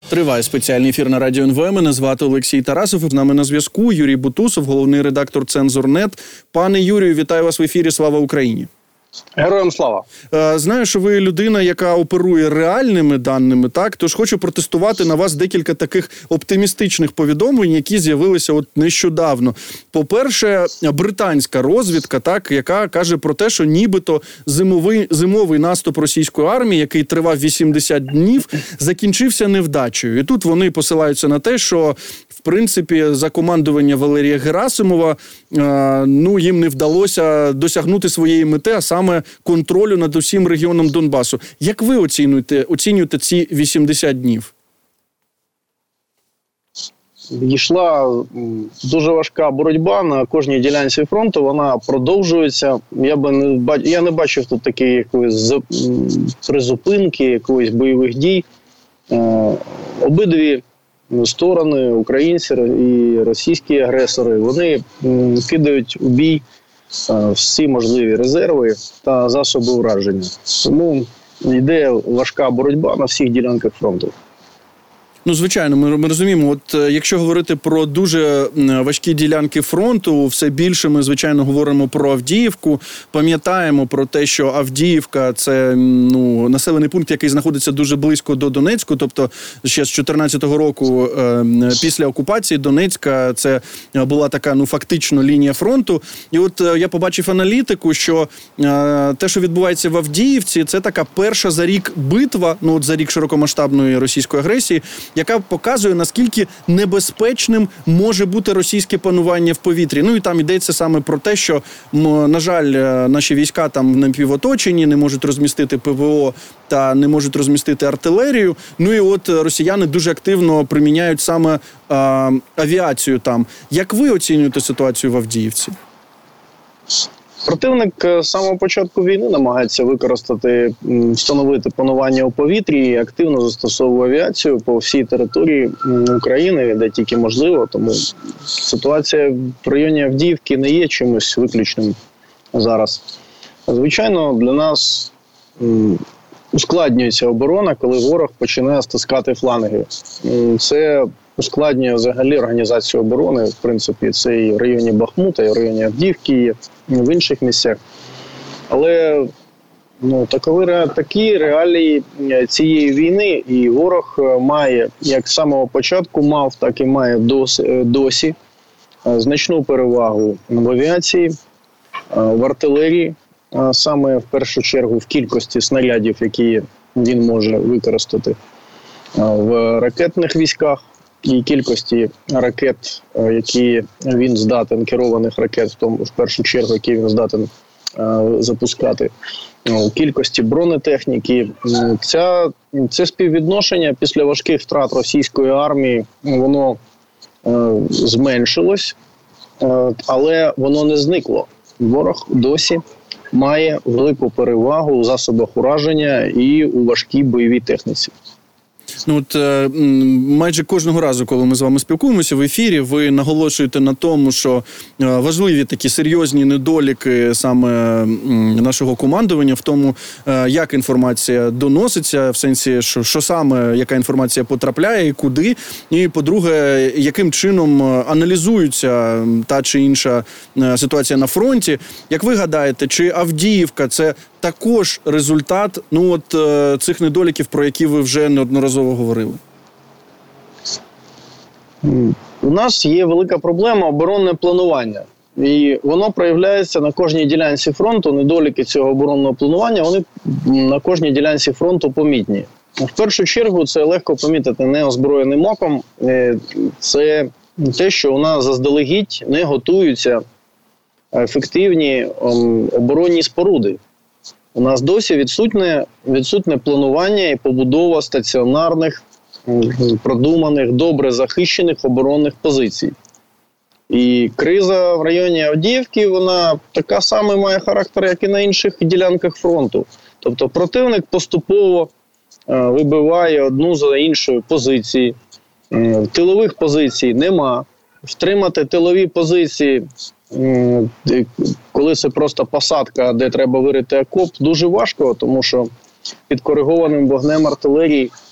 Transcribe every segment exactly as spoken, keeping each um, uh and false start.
Триває спеціальний ефір на Радіо ен ве. Мене звати Олексій Тарасов. З нами на зв'язку Юрій Бутусов, головний редактор «Цензор.нет». Пане Юрію, вітаю вас в ефірі. Слава Україні! Героям слава! Знаю, що ви людина, яка оперує реальними даними, так? Тож хочу протестувати на вас декілька таких оптимістичних повідомлень, які з'явилися от нещодавно. По-перше, британська розвідка, так, яка каже про те, що нібито зимовий, зимовий наступ російської армії, який тривав вісімдесят днів, закінчився невдачею. І тут вони посилаються на те, що в принципі, за командування Валерія Герасимова, ну, їм не вдалося досягнути своєї мети, а саме контролю над усім регіоном Донбасу. Як ви оцінюєте, оцінюєте ці вісімдесят днів? Йшла дуже важка боротьба на кожній ділянці фронту, вона продовжується. Я би не бач... я не бачив тут такої якоїсь призупинки, якоїсь бойових дій. Обидві сторони, українці і російські агресори, вони кидають у бій всі можливі резерви та засоби ураження. Тому йде важка боротьба на всіх ділянках фронту. Ну, звичайно, ми, ми розуміємо, от якщо говорити про дуже важкі ділянки фронту, все більше ми, звичайно, говоримо про Авдіївку, пам'ятаємо про те, що Авдіївка – це, ну, населений пункт, який знаходиться дуже близько до Донецьку, тобто ще з чотирнадцятого року, е, після окупації Донецька, це була така, ну, фактично лінія фронту. І от е, я побачив аналітику, що е, те, що відбувається в Авдіївці, це така перша за рік битва, ну, от за рік широкомасштабної російської агресії, яка показує, наскільки небезпечним може бути російське панування в повітрі. Ну і там йдеться саме про те, що, на жаль, наші війська там напівоточені, не можуть розмістити ПВО та не можуть розмістити артилерію. Ну і от росіяни дуже активно приміняють саме а, авіацію там. Як ви оцінюєте ситуацію в Авдіївці? Противник з самого початку війни намагається використати, встановити панування у повітрі і активно застосовує авіацію по всій території України, де тільки можливо. Тому ситуація в районі Авдіївки не є чимось виключним зараз. Звичайно, для нас ускладнюється оборона, коли ворог починає стискати фланги. Це ускладнює взагалі організацію оборони. В принципі, це і в районі Бахмута, і в районі Авдіївки, і в інших місцях. Але ну, такові, такі реалії цієї війни, і ворог має, як з самого початку мав, так і має досі, досі значну перевагу в авіації, в артилерії, саме в першу чергу в кількості снарядів, які він може використати, в ракетних військах і кількості ракет, які він здатен, керованих ракет, в тому в першу чергу, які він здатен запускати, у кількості бронетехніки. Ця, це співвідношення після важких втрат російської армії, воно е, зменшилось, е, але воно не зникло. Ворог досі має велику перевагу у засобах ураження і у важкій бойовій техніці. Ну, от е, майже кожного разу, коли ми з вами спілкуємося в ефірі, ви наголошуєте на тому, що е, важливі такі серйозні недоліки саме е, нашого командування в тому, е, як інформація доноситься, в сенсі, що, що саме, яка інформація потрапляє і куди. І, по-друге, яким чином аналізується та чи інша е, ситуація на фронті. Як ви гадаєте, чи Авдіївка – це також результат, ну, от е, цих недоліків, про які ви вже неодноразово говорили? У нас є велика проблема оборонне планування. І воно проявляється на кожній ділянці фронту. Недоліки цього оборонного планування, вони на кожній ділянці фронту помітні. В першу чергу це легко помітити неозброєним оком. Це те, що у нас заздалегідь не готуються ефективні оборонні споруди. У нас досі відсутнє, відсутнє планування і побудова стаціонарних, продуманих, добре захищених оборонних позицій. І криза в районі Авдіївки, вона така сама має характер, як і на інших ділянках фронту. Тобто противник поступово е, вибиває одну за іншою позиції. Е, тилових позицій нема. Втримати тилові позиції, е, коли це просто посадка, де треба вирити окоп, дуже важко, тому що під коригованим вогнем артилерії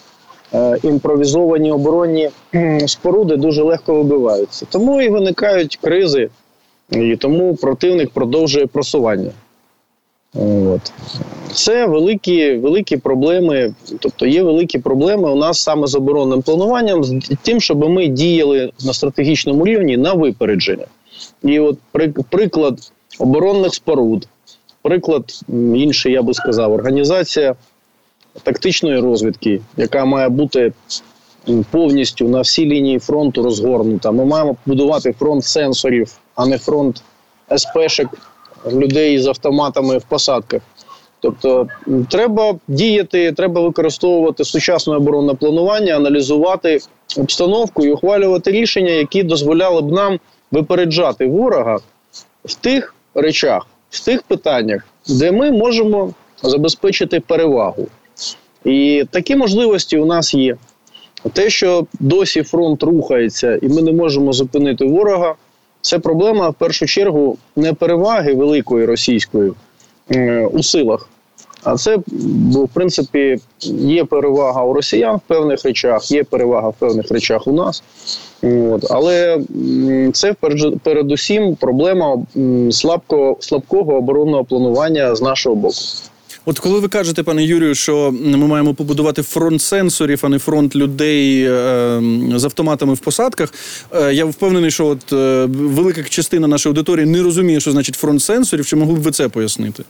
е, імпровізовані оборонні споруди дуже легко вибиваються. Тому і виникають кризи, і тому противник продовжує просування. От. Це великі, великі проблеми, тобто є великі проблеми у нас саме з оборонним плануванням, з тим, щоб ми діяли на стратегічному рівні на випередження. І от приклад оборонних споруд, приклад інший, я би сказав, організація тактичної розвідки, яка має бути повністю на всій лінії фронту розгорнута. Ми маємо будувати фронт сенсорів, а не фронт ес-пешек, людей з автоматами в посадках. Тобто треба діяти, треба використовувати сучасне оборонне планування, аналізувати обстановку і ухвалювати рішення, які дозволяли б нам випереджати ворога в тих речах, в тих питаннях, де ми можемо забезпечити перевагу. І такі можливості у нас є. Те, що досі фронт рухається і ми не можемо зупинити ворога, це проблема, в першу чергу, не переваги великої російської е, у силах, а це, бо, в принципі, є перевага у росіян в певних речах, є перевага в певних речах у нас. От. Але це, передусім, проблема слабкого, слабкого оборонного планування з нашого боку. От коли ви кажете, пане Юрію, що ми маємо побудувати фронт сенсорів, а не фронт людей е, з автоматами в посадках, е, я впевнений, що от е, велика частина нашої аудиторії не розуміє, що значить фронт сенсорів. Чи могли б ви це пояснити?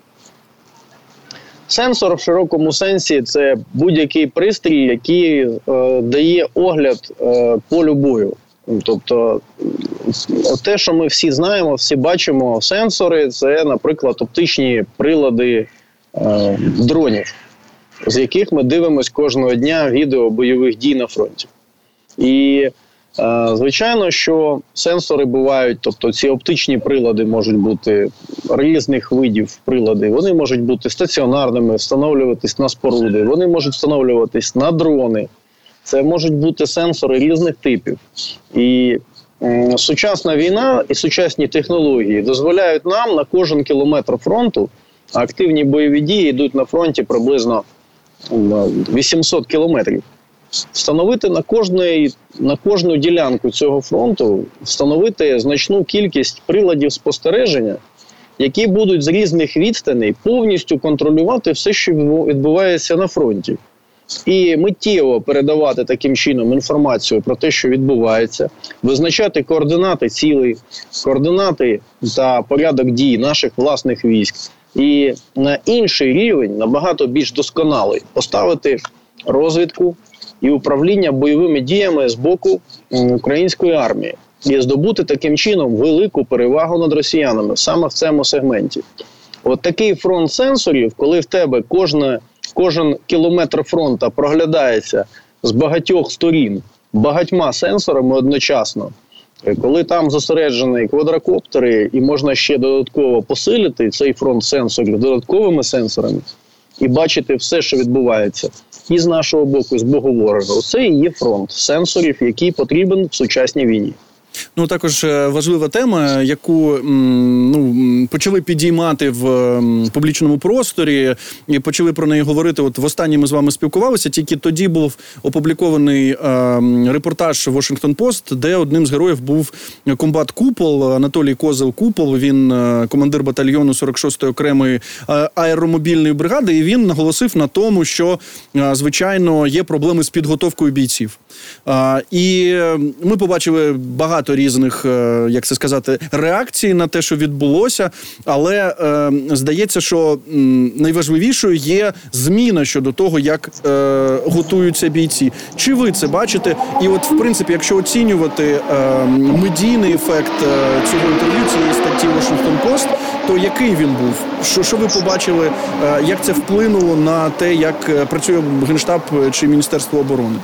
Сенсор в широкому сенсі – це будь-який пристрій, який е, дає огляд е, полю бою. Тобто те, що ми всі знаємо, всі бачимо, сенсори – це, наприклад, оптичні прилади е, дронів, з яких ми дивимося кожного дня відео бойових дій на фронті. І звичайно, що сенсори бувають, тобто ці оптичні прилади можуть бути різних видів прилади, вони можуть бути стаціонарними, встановлюватись на споруди, вони можуть встановлюватись на дрони, це можуть бути сенсори різних типів. І е, сучасна війна і сучасні технології дозволяють нам на кожен кілометр фронту, а активні бойові дії йдуть на фронті приблизно вісімсот кілометрів. Встановити на, кожний, на кожну ділянку цього фронту, встановити значну кількість приладів спостереження, які будуть з різних відстаней повністю контролювати все, що відбувається на фронті. І миттєво передавати таким чином інформацію про те, що відбувається, визначати координати цілей, координати та порядок дій наших власних військ. І на інший рівень, набагато більш досконалий, поставити розвідку і управління бойовими діями з боку української армії. І здобути таким чином велику перевагу над росіянами саме в цьому сегменті. От такий фронт сенсорів, коли в тебе кожне, кожен кілометр фронту проглядається з багатьох сторін, багатьма сенсорами одночасно, коли там зосереджені квадрокоптери і можна ще додатково посилити цей фронт сенсорів додатковими сенсорами і бачити все, що відбувається і з нашого боку, і з боку ворога. Оце і є фронт сенсорів, який потрібен в сучасній війні. Ну, також важлива тема, яку ну, почали підіймати в публічному просторі і почали про неї говорити. От востаннє ми з вами спілкувалися, тільки тоді був опублікований е, репортаж Washington Post, де одним з героїв був комбат Купол, Анатолій Козел Купол, він е, командир батальйону сорок шостої окремої е, аеромобільної бригади, і він наголосив на тому, що, е, звичайно, є проблеми з підготовкою бійців. Е, і ми побачили багато різних, як це сказати, реакцій на те, що відбулося, але е, здається, що м, найважливішою є зміна щодо того, як е, готуються бійці. Чи ви це бачите? І от, в принципі, якщо оцінювати е, медійний ефект е, цього інтерв'ю, цієї статті Washington Post, то який він був? Що, що ви побачили, е, як це вплинуло на те, як працює Генштаб чи Міністерство оборони?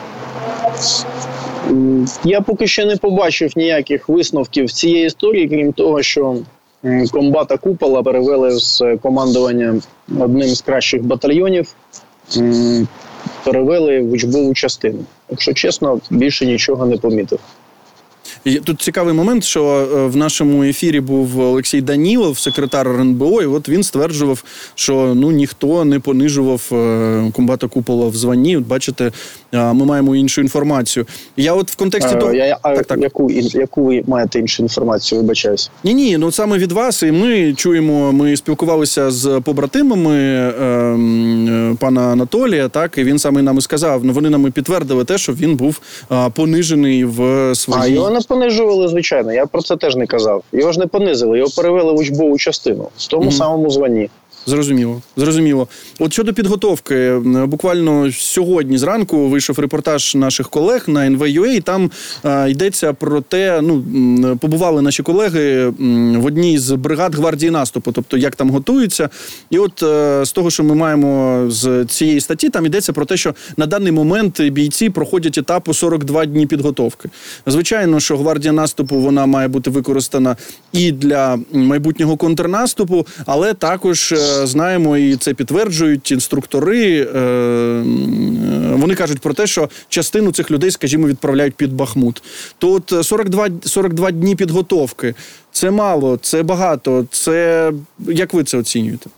Я поки що не побачив ніяких висновків цієї історії, крім того, що комбата Купола перевели з командування одним з кращих батальйонів, перевели в учбову частину. Якщо чесно, більше нічого не помітив. Тут цікавий момент, що в нашому ефірі був Олексій Данілов, секретар ер ен бе о, і от він стверджував, що ну ніхто не понижував комбата Купола в званні. От бачите, ми маємо іншу інформацію. Я от в контексті того... Я, а так, так. Яку, яку ви маєте іншу інформацію, вибачаюсь? Ні-ні, ну саме від вас, і ми чуємо, ми спілкувалися з побратимами е, е, пана Анатолія, так, і він саме нам і сказав, ну вони нам і підтвердили те, що він був е, понижений в своїй... А його не понижували, звичайно, я про це теж не казав. Його ж не понизили, його перевели в учбову частину, в тому mm-hmm. самому званні. Зрозуміло, зрозуміло. От щодо підготовки, буквально сьогодні зранку вийшов репортаж наших колег на ен ве ю ей, там е, йдеться про те, ну, побували наші колеги в одній з бригад гвардії наступу, тобто як там готуються. І от е, з того, що ми маємо з цієї статті, там йдеться про те, що на даний момент бійці проходять етапу сорок два дні підготовки. Звичайно, що гвардія наступу, вона має бути використана і для майбутнього контрнаступу, але також знаємо, і це підтверджують інструктори. Вони кажуть про те, що частину цих людей, скажімо, відправляють під Бахмут. То от сорок два, сорок два дні підготовки – це мало, це багато. Це як ви це оцінюєте?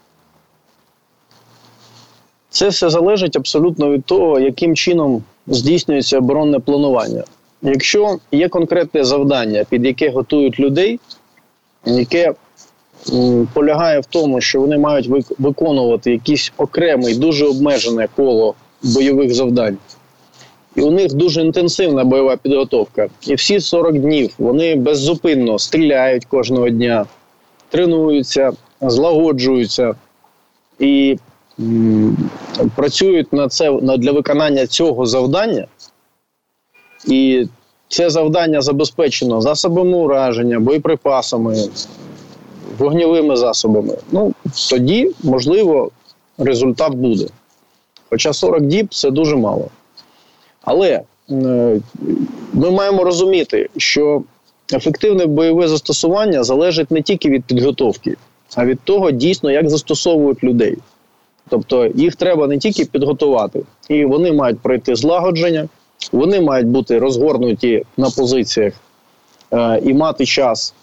Це все залежить абсолютно від того, яким чином здійснюється оборонне планування. Якщо є конкретне завдання, під яке готують людей, яке полягає в тому, що вони мають виконувати якийсь окремий, дуже обмежене коло бойових завдань. І у них дуже інтенсивна бойова підготовка. І всі сорок днів вони беззупинно стріляють кожного дня, тренуються, злагоджуються і м, працюють на це, на, для виконання цього завдання. І це завдання забезпечено засобами ураження, боєприпасами, вогневими засобами. Ну, тоді, можливо, результат буде. Хоча сорок діб – це дуже мало. Але е, ми маємо розуміти, що ефективне бойове застосування залежить не тільки від підготовки, а від того, дійсно, як застосовують людей. Тобто, їх треба не тільки підготувати, і вони мають пройти злагодження, вони мають бути розгорнуті на позиціях е, і мати час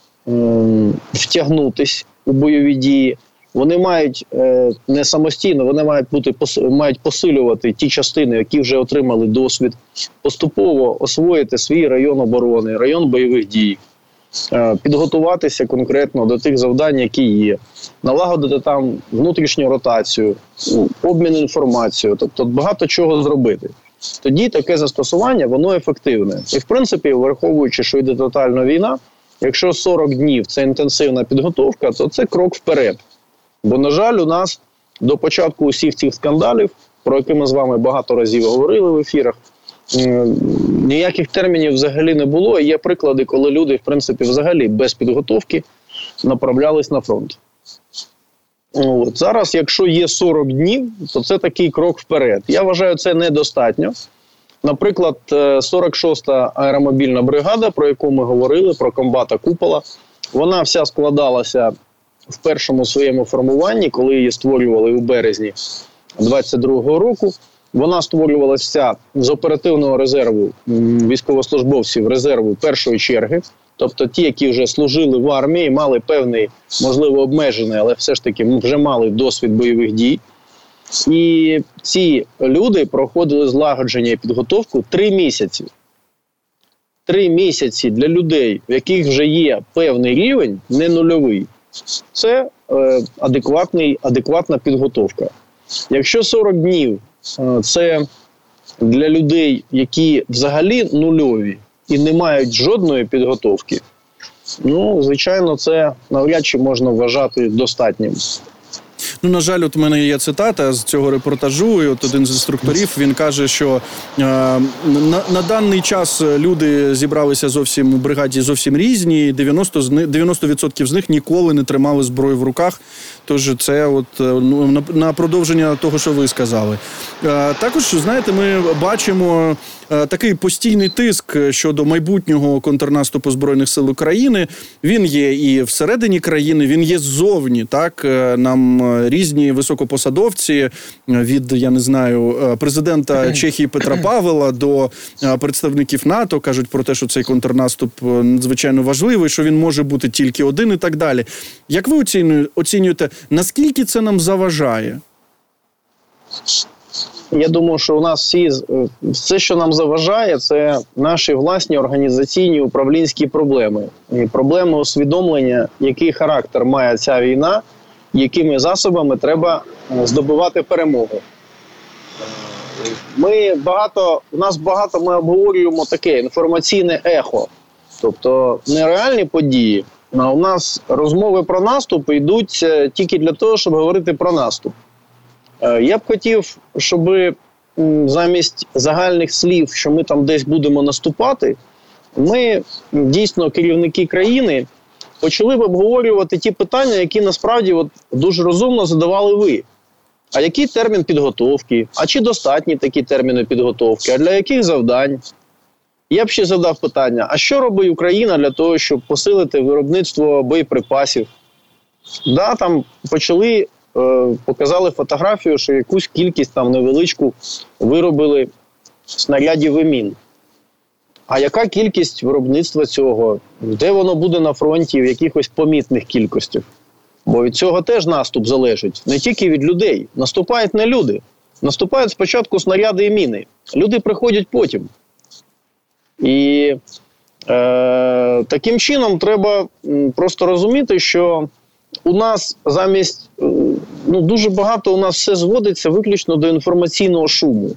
втягнутись у бойові дії. Вони мають е, не самостійно, вони мають бути мають посилювати ті частини, які вже отримали досвід, поступово освоїти свій район оборони, район бойових дій, е, підготуватися конкретно до тих завдань, які є, налагодити там внутрішню ротацію, обмін інформацією, тобто багато чого зробити. Тоді таке застосування, воно ефективне. І в принципі, враховуючи, що йде тотальна війна, якщо сорок днів – це інтенсивна підготовка, то це крок вперед. Бо, на жаль, у нас до початку усіх цих скандалів, про які ми з вами багато разів говорили в ефірах, ніяких термінів взагалі не було. І є приклади, коли люди, в принципі, взагалі без підготовки направлялись на фронт. От. Зараз, якщо є сорок днів, то це такий крок вперед. Я вважаю, це недостатньо. Наприклад, сорок шоста аеромобільна бригада, про яку ми говорили, про комбата Купола, вона вся складалася в першому своєму формуванні, коли її створювали у березні двадцять другого року. Вона створювалася вся з оперативного резерву військовослужбовців резерву першої черги, тобто ті, які вже служили в армії, мали певний, можливо, обмежений, але все ж таки вже мали досвід бойових дій. І ці люди проходили злагодження і підготовку три місяці. Три місяці для людей, в яких вже є певний рівень, не нульовий, це е, адекватний, адекватна підготовка. Якщо сорок днів е, це для людей, які взагалі нульові і не мають жодної підготовки, ну, звичайно, це навряд чи можна вважати достатнім. Ну, на жаль, от у мене є цитата з цього репортажу, і от один з інструкторів, він каже, що е, на, на даний час люди зібралися зовсім у бригаді зовсім різні, дев'яносто відсотків з них ніколи не тримали зброю в руках, тож це от, ну, на, на продовження того, що ви сказали. Е, також, знаєте, ми бачимо е, такий постійний тиск щодо майбутнього контрнаступу Збройних сил України. Він є і всередині країни, він є ззовні, так, нам різні високопосадовці від, я не знаю, президента Чехії Петра Павела до представників НАТО кажуть про те, що цей контрнаступ надзвичайно важливий, що він може бути тільки один і так далі. Як ви оцінюєте, наскільки це нам заважає? Я думаю, що у нас всі, все, що нам заважає, це наші власні організаційні управлінські проблеми. І проблеми усвідомлення, який характер має ця війна, якими засобами треба здобувати перемогу. Ми багато, у нас багато ми обговорюємо таке інформаційне ехо. Тобто не реальні події, а у нас розмови про наступ йдуть тільки для того, щоб говорити про наступ. Я б хотів, щоб замість загальних слів, що ми там десь будемо наступати, ми, дійсно, керівники країни, почали б обговорювати ті питання, які насправді от дуже розумно задавали ви. А який термін підготовки? А чи достатні такі терміни підготовки? А для яких завдань? Я б ще задав питання, а що робить Україна для того, щоб посилити виробництво боєприпасів? Да, там почали, е, показали фотографію, що якусь кількість там невеличку виробили снарядів і мін. А яка кількість виробництва цього? Де воно буде на фронті в якихось помітних кількостях? Бо від цього теж наступ залежить. Не тільки від людей. Наступають не люди. Наступають спочатку снаряди і міни. Люди приходять потім. І е, таким чином треба просто розуміти, що у нас замість, ну дуже багато у нас все зводиться виключно до інформаційного шуму.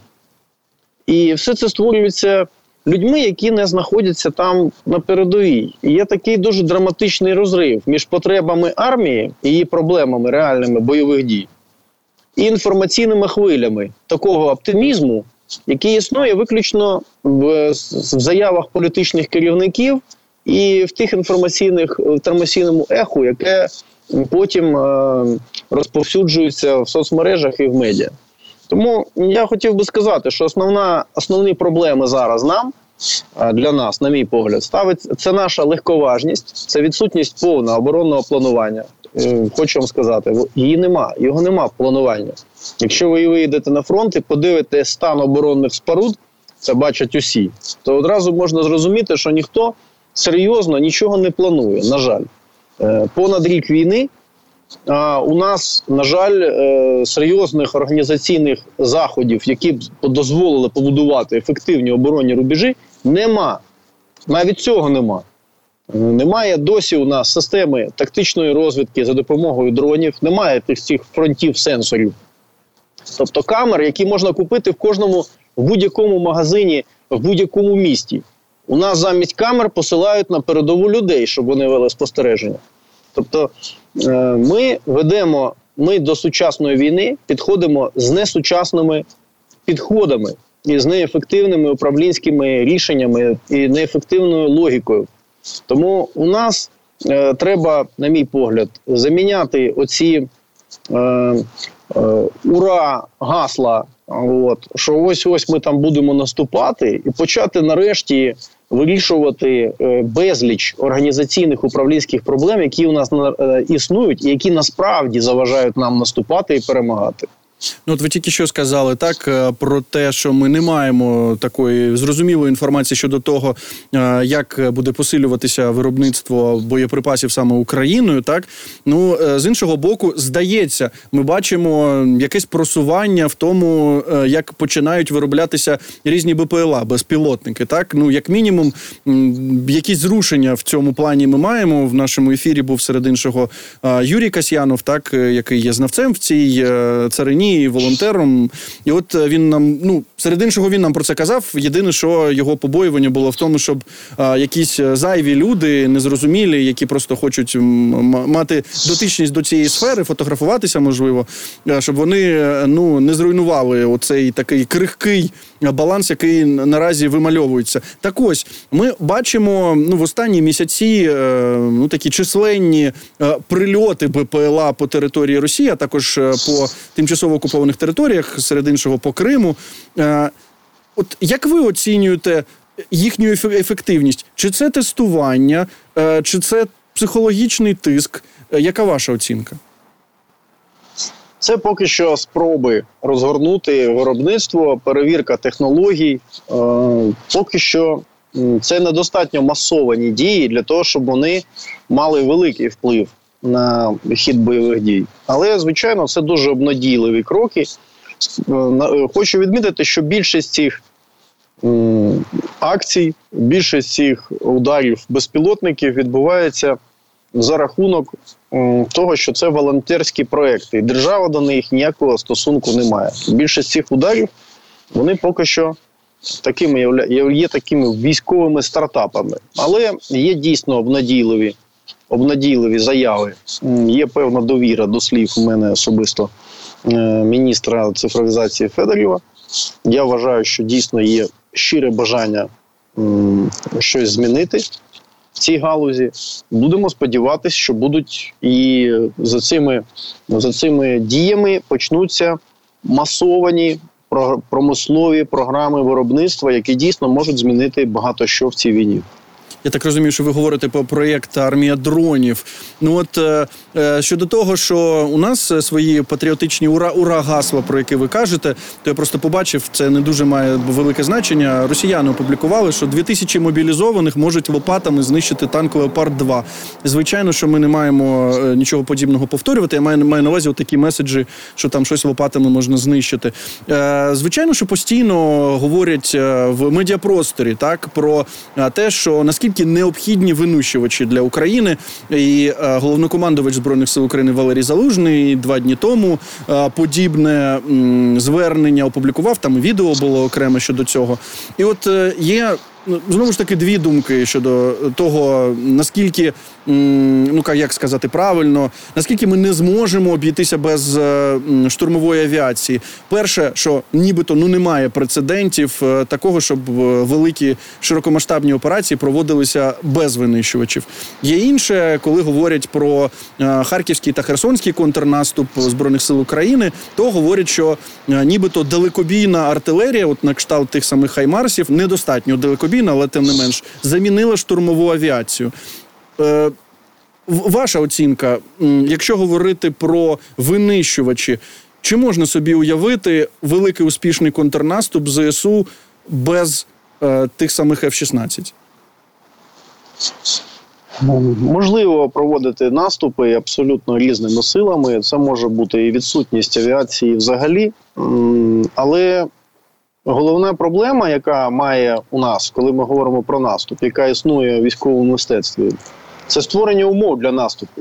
І все це створюється людьми, які не знаходяться там на передовій. І є такий дуже драматичний розрив між потребами армії і її проблемами реальними бойових дій і інформаційними хвилями такого оптимізму, який існує виключно в, в заявах політичних керівників і в тих інформаційних, в інформаційному еху, яке потім е, розповсюджується в соцмережах і в медіа. Тому я хотів би сказати, що основна, основні проблеми зараз нам, для нас, на мій погляд, ставить це наша легковажність, це відсутність повного оборонного планування. Хочу вам сказати, її нема, його нема в плануванні. Якщо ви виїдете на фронт і подивитесь стан оборонних споруд, це бачать усі, то одразу можна зрозуміти, що ніхто серйозно нічого не планує, на жаль. Понад рік війни, а у нас, на жаль, серйозних організаційних заходів, які б дозволили побудувати ефективні оборонні рубежі, нема. Навіть цього нема. Немає досі у нас системи тактичної розвідки за допомогою дронів, немає тих цих фронтів сенсорів. Тобто камер, які можна купити в кожному, в будь-якому магазині, в будь-якому місті. У нас замість камер посилають на передову людей, щоб вони вели спостереження. Тобто ми ведемо, ми до сучасної війни підходимо з несучасними підходами і з неефективними управлінськими рішеннями і неефективною логікою. Тому у нас е, треба, на мій погляд, заміняти оці е, е, ура-гасла, от, що ось-ось ми там будемо наступати, і почати нарешті вирішувати е, безліч організаційних управлінських проблем, які у нас е, існують і які насправді заважають нам наступати і перемагати. Ну, от ви тільки що сказали, так, про те, що ми не маємо такої зрозумілої інформації щодо того, як буде посилюватися виробництво боєприпасів саме Україною, так? Ну, з іншого боку, здається, ми бачимо якесь просування в тому, як починають вироблятися різні БПЛА, безпілотники, так? Ну, як мінімум, якісь зрушення в цьому плані ми маємо. В нашому ефірі був серед іншого Юрій Касьянов, так, який є знавцем в цій царині, і волонтером. І от він нам, ну, серед іншого він нам про це казав. Єдине, що його побоювання було в тому, щоб а, якісь зайві люди, незрозумілі, які просто хочуть м- мати дотичність до цієї сфери, фотографуватися, можливо, щоб вони, ну, не зруйнували оцей такий крихкий баланс, який наразі вимальовується. Так ось, ми бачимо, ну, в останні місяці, е, ну, такі численні е, прильоти БПЛА по території Росії, а також е, по тимчасово окупованих територіях, серед іншого по Криму. Е, от як ви оцінюєте їхню ефективність? Чи це тестування, е, чи це психологічний тиск? Е, яка ваша оцінка? Це поки що спроби розгорнути виробництво, перевірка технологій. Е, поки що це недостатньо масовані дії для того, щоб вони мали великий вплив на хід бойових дій. Але, звичайно, це дуже обнадійливі кроки. Хочу відмітити, що більшість цих акцій, більшість цих ударів безпілотників відбувається за рахунок того, що це волонтерські проекти. І держава до них ніякого стосунку не має. Більшість цих ударів, вони поки що такими є такими військовими стартапами. Але є дійсно обнадійливі, обнадійливі заяви. Є певна довіра до слів у мене особисто міністра цифровізації Федорєва. Я вважаю, що дійсно є щире бажання м, щось змінити в цій галузі. Будемо сподіватися, що будуть і за цими, за цими діями почнуться масовані промислові програми виробництва, які дійсно можуть змінити багато що в цій війні. Я так розумію, що ви говорите про проєкт «Армія дронів». Ну от е, щодо того, що у нас свої патріотичні ура, ура гасла, про які ви кажете, то я просто побачив, це не дуже має велике значення. Росіяни опублікували, що дві тисячі мобілізованих можуть лопатами знищити танк «Леопард-два». Звичайно, що ми не маємо нічого подібного повторювати. Я маю, маю на увазі такі меседжі, що там щось лопатами можна знищити. Е, звичайно, що постійно говорять в медіапросторі, так, про те, що наскільки необхідні винищувачі для України. І е, головнокомандувач Збройних сил України Валерій Залужний два дні тому е, подібне м, звернення опублікував, там відео було окреме щодо цього. І от е, є, знову ж таки, дві думки щодо того, наскільки, ну як сказати правильно, наскільки ми не зможемо обійтися без штурмової авіації. Перше, що нібито ну немає прецедентів такого, щоб великі широкомасштабні операції проводилися без винищувачів. Є інше, коли говорять про Харківський та Херсонський контрнаступ Збройних сил України, то говорять, що нібито далекобійна артилерія, от на кшталт тих самих хаймарсів, недостатньо далекобійна, але тим не менш, замінила штурмову авіацію. Е, ваша оцінка, якщо говорити про винищувачі, чи можна собі уявити великий успішний контрнаступ ЗСУ без е, тих самих еф шістнадцять? Можливо проводити наступи абсолютно різними силами. Це може бути і відсутність авіації взагалі, але головна проблема, яка має у нас, коли ми говоримо про наступ, яка існує у військовому мистецтві, це створення умов для наступу.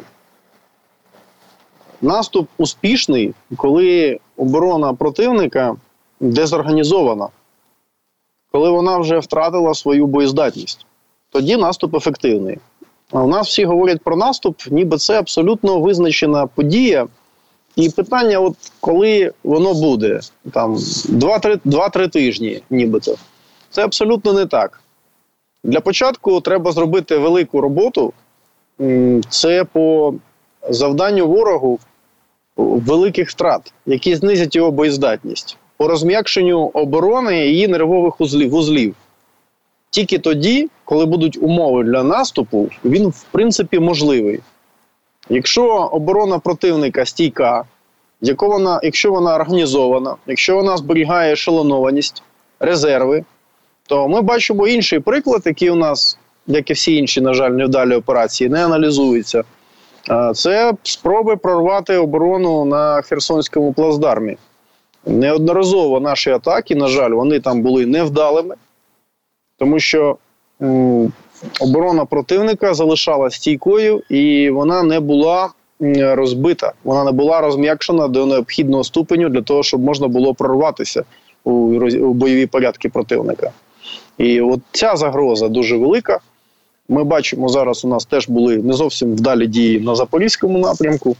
Наступ успішний, коли оборона противника дезорганізована, коли вона вже втратила свою боєздатність. Тоді наступ ефективний. А у нас всі говорять про наступ, ніби це абсолютно визначена подія. І питання, от коли воно буде, там, два-три тижні нібито, це абсолютно не так. Для початку треба зробити велику роботу, це по завданню ворогу великих втрат, які знизять його боєздатність, по розм'якшенню оборони і її нервових вузлів. Тільки тоді, коли будуть умови для наступу, він в принципі можливий. Якщо оборона противника стійка, якщо вона, якщо вона організована, якщо вона зберігає ешелонованість, резерви, то ми бачимо інший приклад, який у нас, як і всі інші, на жаль, невдалі операції, не аналізується. Це спроби прорвати оборону на Херсонському плацдармі. Неодноразово наші атаки, на жаль, вони там були невдалими, тому що м, оборона противника залишалась стійкою і вона не була розбита, вона не була розм'якшена до необхідного ступеню для того, щоб можна було прорватися у, у бойові порядки противника. І от ця загроза дуже велика. Ми бачимо, зараз у нас теж були не зовсім вдалі дії на Запорізькому напрямку,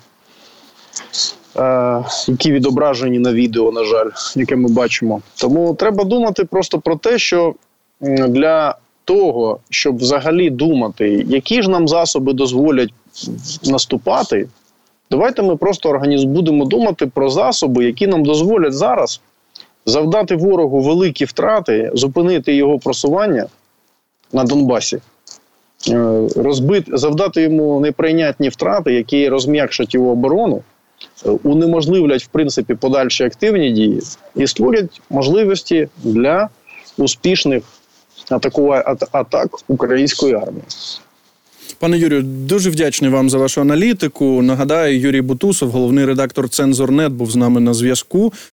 е, які відображені на відео, на жаль, яке ми бачимо. Тому треба думати просто про те, що для того, щоб взагалі думати, які ж нам засоби дозволять наступати, давайте ми просто організ... будемо думати про засоби, які нам дозволять зараз завдати ворогу великі втрати, зупинити його просування на Донбасі, розбити, завдати йому неприйнятні втрати, які розм'якшать його оборону, унеможливлять, в принципі, подальші активні дії і створять можливості для успішних атак української армії. Пане Юрію, дуже вдячний вам за вашу аналітику. Нагадаю, Юрій Бутусов, головний редактор «Цензор.нет», був з нами на зв'язку.